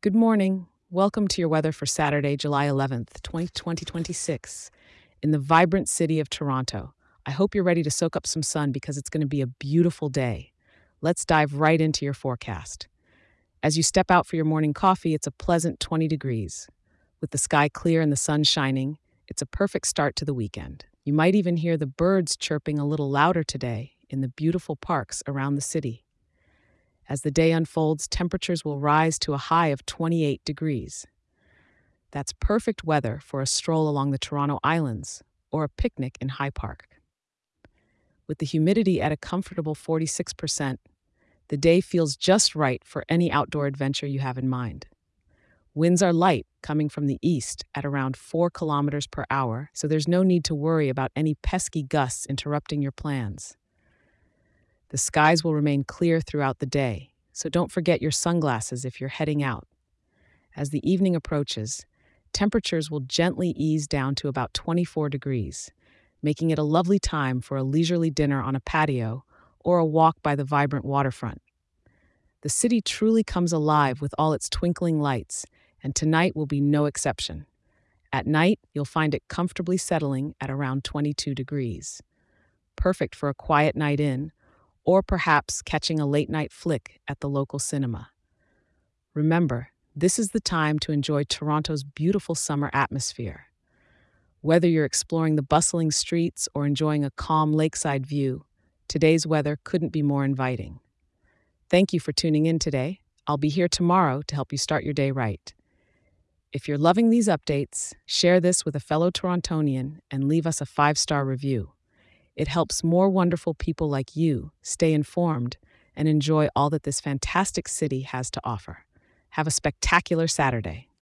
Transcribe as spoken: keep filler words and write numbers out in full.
Good morning. Welcome to your weather for Saturday, July eleventh, twenty twenty-six, in the vibrant city of Toronto. I hope you're ready to soak up some sun because it's going to be a beautiful day. Let's dive right into your forecast. As you step out for your morning coffee, it's a pleasant twenty degrees. With the sky clear and the sun shining, it's a perfect start to the weekend. You might even hear the birds chirping a little louder today in the beautiful parks around the city. As the day unfolds, temperatures will rise to a high of twenty-eight degrees. That's perfect weather for a stroll along the Toronto Islands or a picnic in High Park. With the humidity at a comfortable forty-six percent, the day feels just right for any outdoor adventure you have in mind. Winds are light, coming from the east at around four kilometers per hour, so there's no need to worry about any pesky gusts interrupting your plans. The skies will remain clear throughout the day, so don't forget your sunglasses if you're heading out. As the evening approaches, temperatures will gently ease down to about twenty-four degrees, making it a lovely time for a leisurely dinner on a patio or a walk by the vibrant waterfront. The city truly comes alive with all its twinkling lights, and tonight will be no exception. At night, you'll find it comfortably settling at around twenty-two degrees. Perfect for a quiet night in, or perhaps catching a late-night flick at the local cinema. Remember, this is the time to enjoy Toronto's beautiful summer atmosphere. Whether you're exploring the bustling streets or enjoying a calm lakeside view, today's weather couldn't be more inviting. Thank you for tuning in today. I'll be here tomorrow to help you start your day right. If you're loving these updates, share this with a fellow Torontonian and leave us a five-star review. It helps more wonderful people like you stay informed and enjoy all that this fantastic city has to offer. Have a spectacular Saturday.